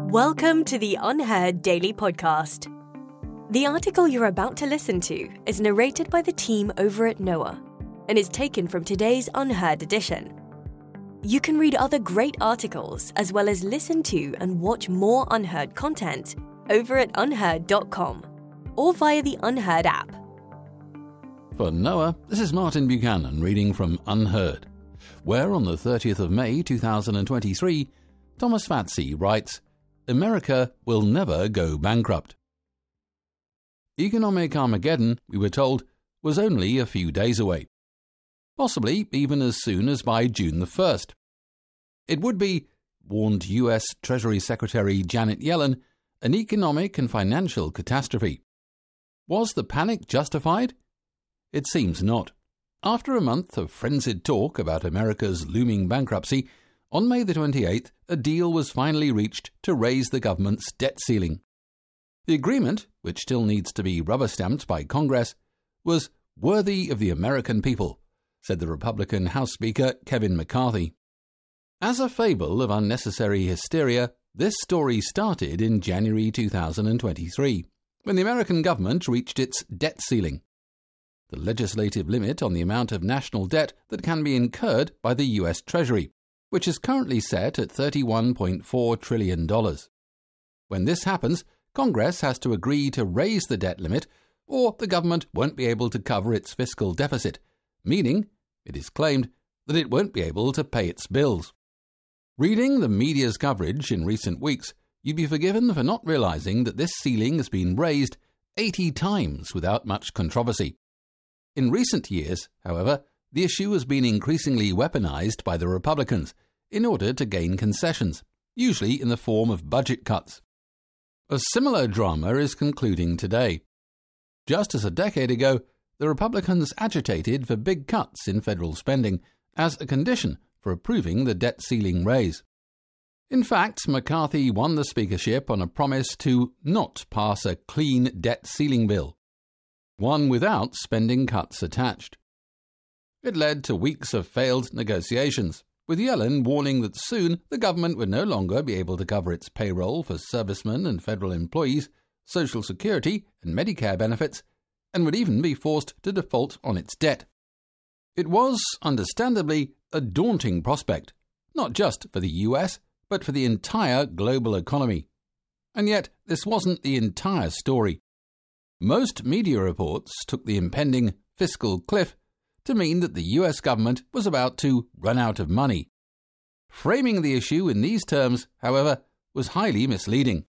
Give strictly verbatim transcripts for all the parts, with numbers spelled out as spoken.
Welcome to the Unheard Daily Podcast. The article you're about to listen to is narrated by the team over at Noah and is taken from today's Unheard edition. You can read other great articles as well as listen to and watch more Unheard content over at unheard dot com or via the Unheard app. For Noah, this is Martin Buchanan reading from Unheard, where on the thirtieth of May two thousand twenty-three, Thomas Fatsey writes, America will never go bankrupt. Economic Armageddon, we were told, was only a few days away, possibly even as soon as by June the first. It would be, warned U S Treasury Secretary Janet Yellen, an economic and financial catastrophe. Was the panic justified? It seems not. After a month of frenzied talk about America's looming bankruptcy, on May the twenty-eighth, a deal was finally reached to raise the government's debt ceiling. The agreement, which still needs to be rubber-stamped by Congress, was worthy of the American people, said the Republican House Speaker Kevin McCarthy. As a fable of unnecessary hysteria, this story started in January two thousand twenty-three, when the American government reached its debt ceiling, the legislative limit on the amount of national debt that can be incurred by the U S Treasury, which is currently set at thirty-one point four trillion dollars. When this happens, Congress has to agree to raise the debt limit, or the government won't be able to cover its fiscal deficit, meaning, it is claimed, that it won't be able to pay its bills. Reading the media's coverage in recent weeks, you'd be forgiven for not realizing that this ceiling has been raised eighty times without much controversy. In recent years, however, the issue has been increasingly weaponized by the Republicans in order to gain concessions, usually in the form of budget cuts. A similar drama is concluding today. Just as a decade ago, the Republicans agitated for big cuts in federal spending as a condition for approving the debt ceiling raise. In fact, McCarthy won the speakership on a promise to not pass a clean debt ceiling bill, one without spending cuts attached. It led to weeks of failed negotiations, with Yellen warning that soon the government would no longer be able to cover its payroll for servicemen and federal employees, Social Security and Medicare benefits, and would even be forced to default on its debt. It was, understandably, a daunting prospect, not just for the U S, but for the entire global economy. And yet, this wasn't the entire story. Most media reports took the impending fiscal cliff to mean that the U S government was about to run out of money. Framing the issue in these terms, however, was highly misleading.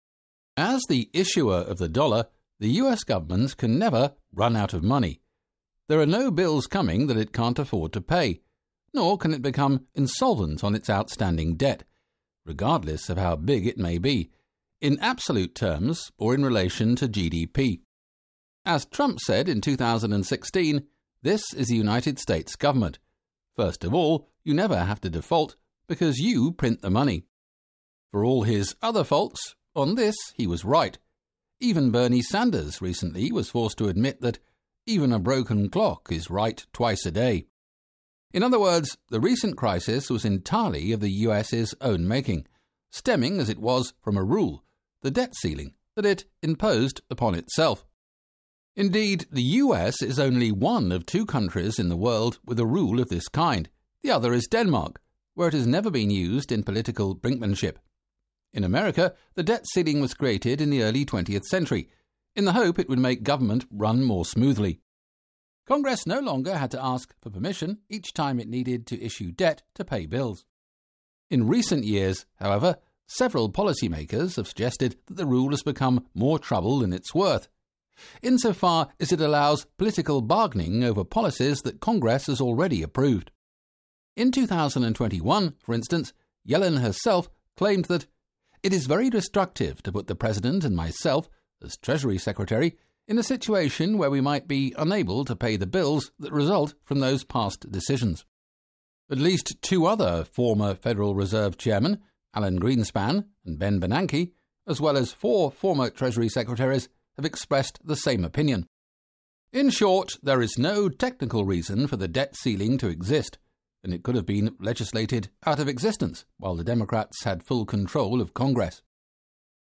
As the issuer of the dollar, the U S government can never run out of money. There are no bills coming that it can't afford to pay, nor can it become insolvent on its outstanding debt, regardless of how big it may be, in absolute terms or in relation to G D P. As Trump said in two thousand sixteen, this is the United States government. First of all, you never have to default because you print the money. For all his other faults, on this he was right. Even Bernie Sanders recently was forced to admit that even a broken clock is right twice a day. In other words, the recent crisis was entirely of the U S's own making, stemming as it was from a rule, the debt ceiling, that it imposed upon itself. Indeed, the U S is only one of two countries in the world with a rule of this kind. The other is Denmark, where it has never been used in political brinkmanship. In America, the debt ceiling was created in the early twentieth century, in the hope it would make government run more smoothly. Congress no longer had to ask for permission each time it needed to issue debt to pay bills. In recent years, however, several policymakers have suggested that the rule has become more trouble than it's worth, insofar as it allows political bargaining over policies that Congress has already approved. In two thousand twenty-one, for instance, Yellen herself claimed that it is very destructive to put the President and myself, as Treasury Secretary, in a situation where we might be unable to pay the bills that result from those past decisions. At least two other former Federal Reserve Chairmen, Alan Greenspan and Ben Bernanke, as well as four former Treasury Secretaries, have expressed the same opinion. In short, there is no technical reason for the debt ceiling to exist, and it could have been legislated out of existence while the Democrats had full control of Congress.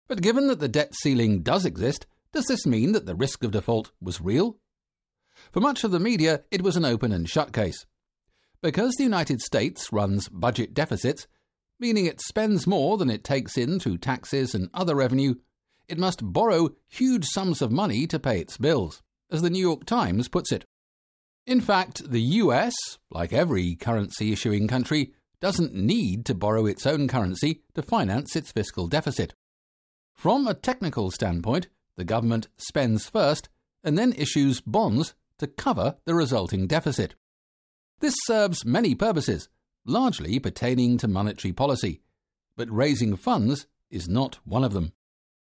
But given that the debt ceiling does exist, does this mean that the risk of default was real? For much of the media, it was an open and shut case. Because the United States runs budget deficits, meaning it spends more than it takes in through taxes and other revenue, it must borrow huge sums of money to pay its bills, as the New York Times puts it. In fact, the U S, like every currency-issuing country, doesn't need to borrow its own currency to finance its fiscal deficit. From a technical standpoint, the government spends first and then issues bonds to cover the resulting deficit. This serves many purposes, largely pertaining to monetary policy, but raising funds is not one of them.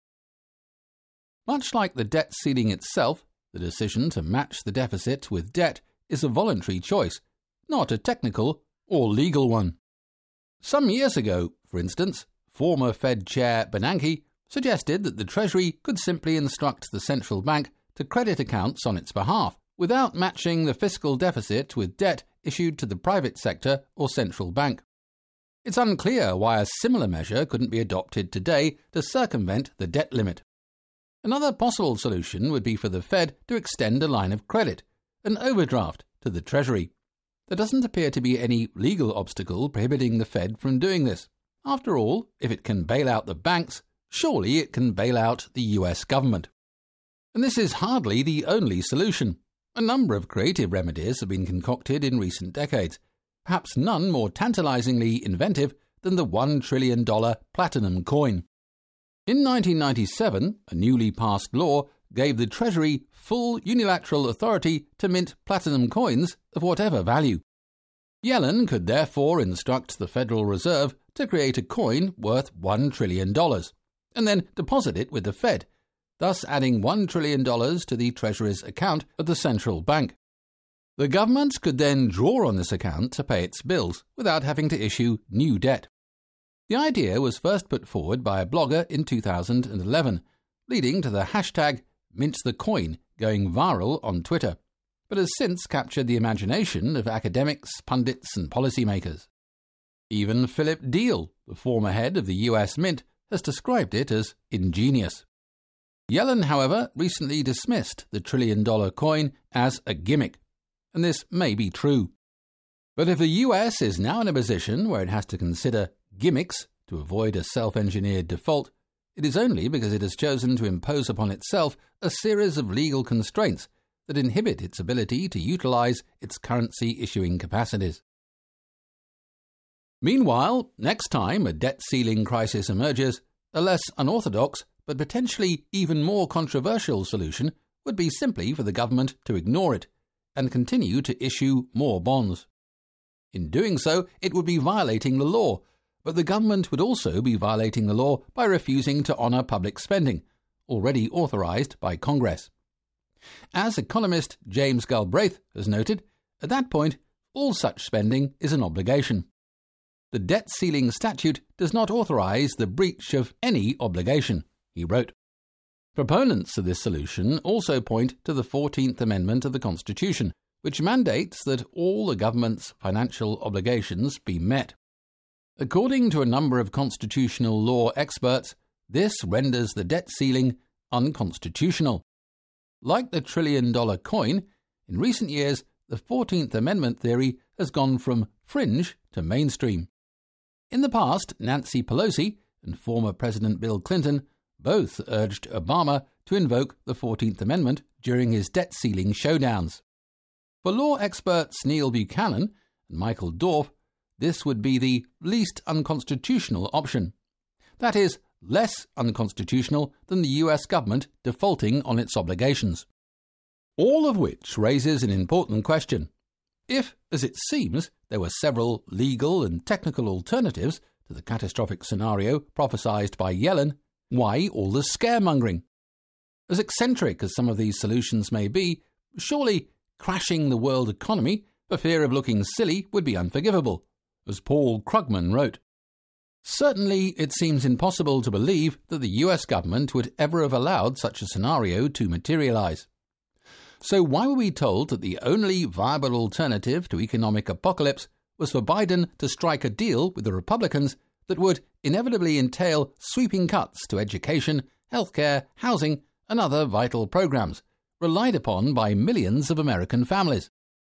Much like the debt ceiling itself, the decision to match the deficit with debt is a voluntary choice, not a technical or legal one. Some years ago, for instance, former Fed Chair Bernanke suggested that the Treasury could simply instruct the central bank to credit accounts on its behalf, without matching the fiscal deficit with debt issued to the private sector or central bank. It's unclear why a similar measure couldn't be adopted today to circumvent the debt limit. Another possible solution would be for the Fed to extend a line of credit, an overdraft, to the Treasury. There doesn't appear to be any legal obstacle prohibiting the Fed from doing this. After all, if it can bail out the banks, surely it can bail out the U S government. And this is hardly the only solution. A number of creative remedies have been concocted in recent decades, perhaps none more tantalizingly inventive than the one trillion dollars platinum coin. In nineteen ninety-seven, a newly passed law gave the Treasury full unilateral authority to mint platinum coins of whatever value. Yellen could therefore instruct the Federal Reserve to create a coin worth one trillion dollars, and then deposit it with the Fed, thus adding one trillion dollars to the Treasury's account at the central bank. The government could then draw on this account to pay its bills without having to issue new debt. The idea was first put forward by a blogger in two thousand eleven, leading to the hashtag MintTheCoin going viral on Twitter, but has since captured the imagination of academics, pundits and policymakers. Even Philip Diehl, the former head of the U S Mint, has described it as ingenious. Yellen, however, recently dismissed the trillion-dollar coin as a gimmick, and this may be true. But if the U S is now in a position where it has to consider gimmicks to avoid a self-engineered default, it is only because it has chosen to impose upon itself a series of legal constraints that inhibit its ability to utilize its currency-issuing capacities. Meanwhile, next time a debt ceiling crisis emerges, a less unorthodox but potentially even more controversial solution would be simply for the government to ignore it and continue to issue more bonds. In doing so, it would be violating the law, but the government would also be violating the law by refusing to honour public spending, already authorised by Congress. As economist James Galbraith has noted, at that point, all such spending is an obligation. The debt ceiling statute does not authorise the breach of any obligation, he wrote. Proponents of this solution also point to the fourteenth Amendment of the Constitution, which mandates that all the government's financial obligations be met. According to a number of constitutional law experts, this renders the debt ceiling unconstitutional. Like the trillion-dollar coin, in recent years, the fourteenth Amendment theory has gone from fringe to mainstream. In the past, Nancy Pelosi and former President Bill Clinton both urged Obama to invoke the fourteenth Amendment during his debt ceiling showdowns. For law experts Neil Buchanan and Michael Dorf, this would be the least unconstitutional option. That is, less unconstitutional than the U S government defaulting on its obligations. All of which raises an important question. If, as it seems, there were several legal and technical alternatives to the catastrophic scenario prophesied by Yellen, why all the scaremongering? As eccentric as some of these solutions may be, surely crashing the world economy for fear of looking silly would be unforgivable, as Paul Krugman wrote. Certainly, it seems impossible to believe that the U S government would ever have allowed such a scenario to materialize. So why were we told that the only viable alternative to economic apocalypse was for Biden to strike a deal with the Republicans that would inevitably entail sweeping cuts to education, healthcare, housing, and other vital programs relied upon by millions of American families.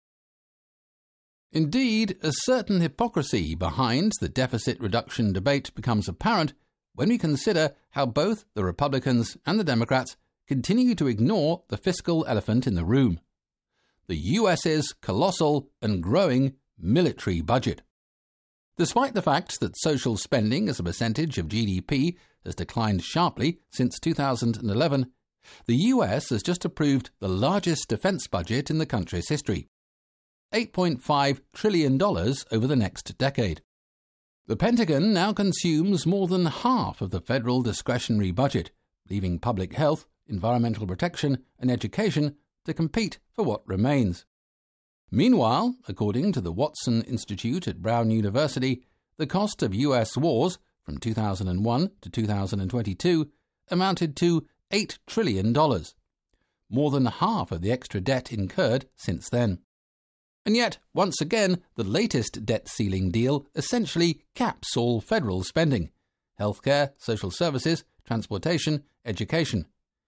Indeed, a certain hypocrisy behind the deficit reduction debate becomes apparent when we consider how both the Republicans and the Democrats continue to ignore the fiscal elephant in the room: the U S's colossal and growing military budget. Despite the fact that social spending as a percentage of G D P has declined sharply since two thousand eleven, the U S has just approved the largest defense budget in the country's history, eight point five trillion dollars over the next decade. The Pentagon now consumes more than half of the federal discretionary budget, leaving public health, environmental protection, and education to compete for what remains. Meanwhile, according to the Watson Institute at Brown University, the cost of U S wars from two thousand one to two thousand twenty-two amounted to eight trillion dollars, more than half of the extra debt incurred since then. And yet, once again, the latest debt ceiling deal essentially caps all federal spending: healthcare, social services, transportation, education,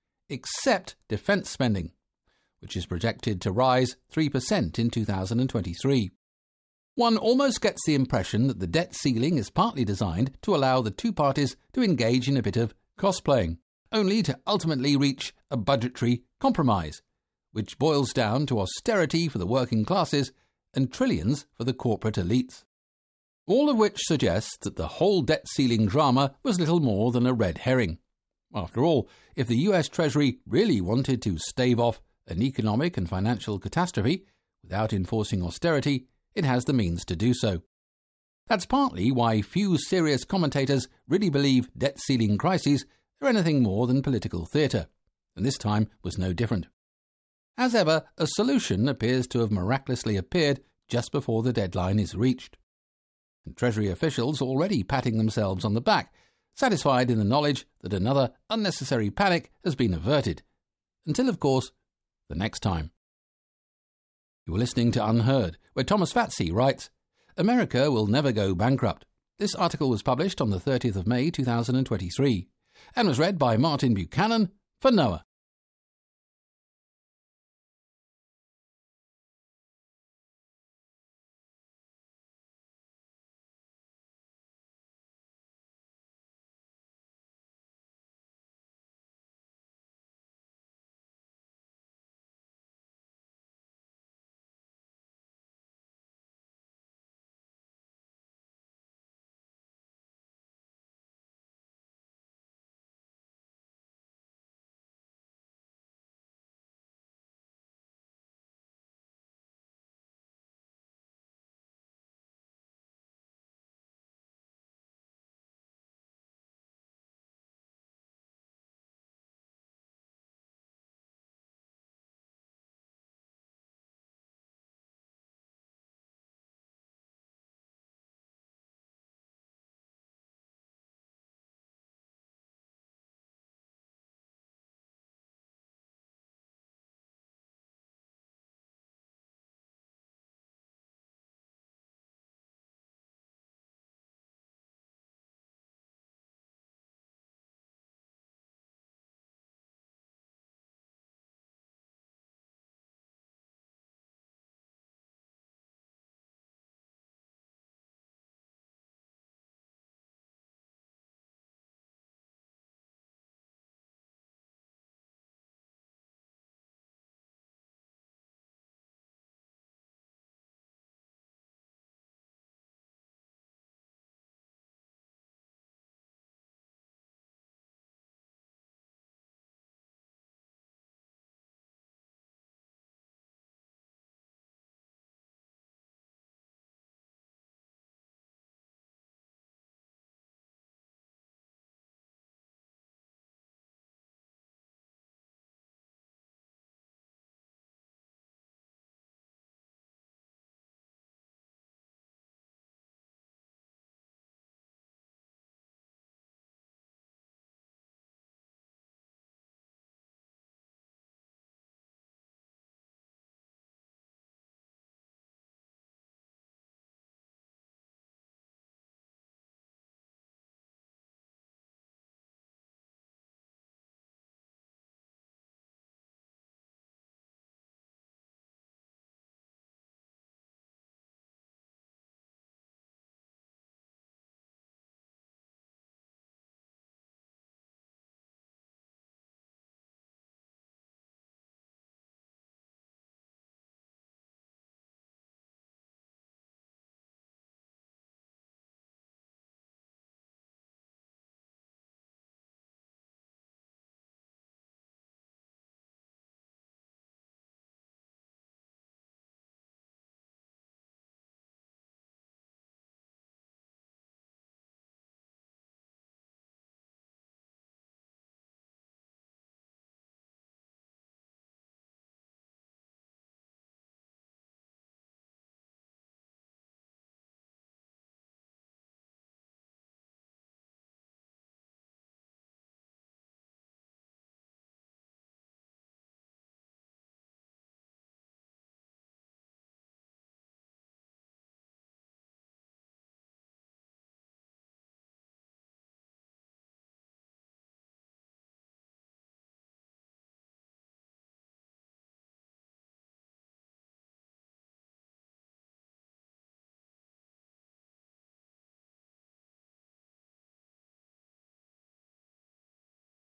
except defense spending, which is projected to rise three percent in two thousand twenty-three. One almost gets the impression that the debt ceiling is partly designed to allow the two parties to engage in a bit of cosplaying, only to ultimately reach a budgetary compromise, which boils down to austerity for the working classes and trillions for the corporate elites. All of which suggests that the whole debt ceiling drama was little more than a red herring. After all, if the U S Treasury really wanted to stave off an economic and financial catastrophe without enforcing austerity, it has the means to do so. That's partly why few serious commentators really believe debt ceiling crises are anything more than political theatre, and this time was no different. As ever, a solution appears to have miraculously appeared just before the deadline is reached. And Treasury officials already patting themselves on the back, satisfied in the knowledge that another unnecessary panic has been averted. Until, of course, the next time. You are listening to Unheard, where Thomas Fatsey writes, America will never go bankrupt. This article was published on the thirtieth of May two thousand twenty-three and was read by Martin Buchanan for Noah.